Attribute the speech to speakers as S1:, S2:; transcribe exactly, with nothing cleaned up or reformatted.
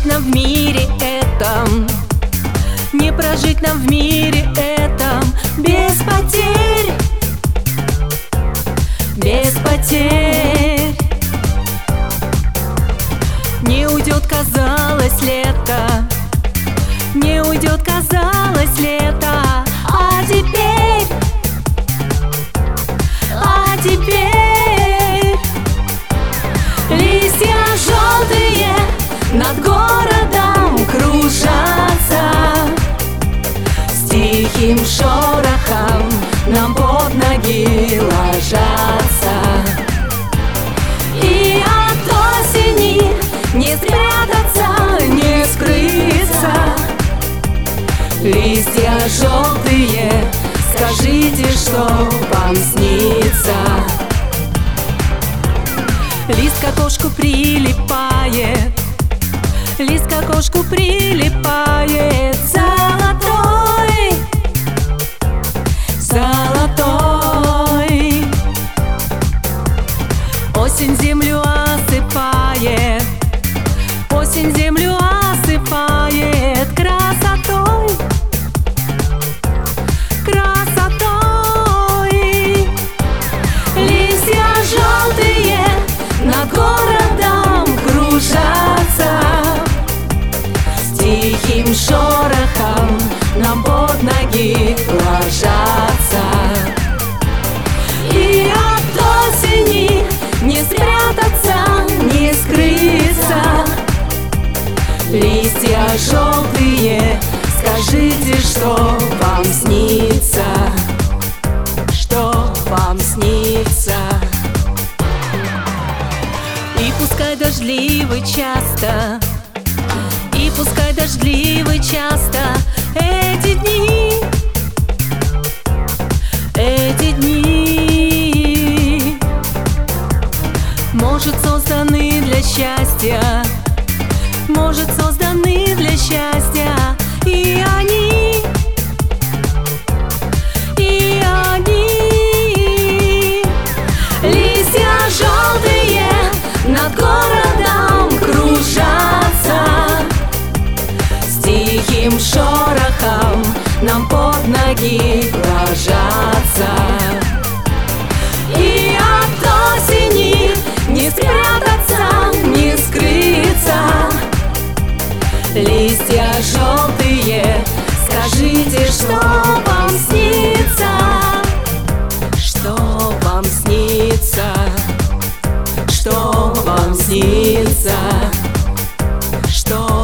S1: прожить нам в мире этом, не прожить нам в мире этом без потерь, без потерь. Не уйдет, казалось, лето, не уйдет, казалось, лето, а теперь, а теперь листья желтые над городом кружатся, с тихим шорохом нам под ноги ложатся. И от осени не спрятаться, не скрыться. Листья желтые, скажите, что вам снится. Лист к окошку прилипает, лист к окошку прилипает, золотой, золотой. Осень землю осыпает, осень землю осыпает красотой, красотой. Листья желтые над городом кружатся, с тихим шорохом нам под ноги ложатся. И от осени не спрятаться, не скрыться. Листья желтые, скажите, что вам снится, что вам снится. И пускай дождливый часто, и пускай дождливый часто эти дни, эти дни, может, созданы для счастья, может, созданы для счастья. И они, и они, листья желтые над городом кружатся, с тихим шорохом нам под ноги ложатся. И от осени не спрятаться, не скрыться. Листья желтые, скажите, что вам снится, что вам снится, что вам снится, что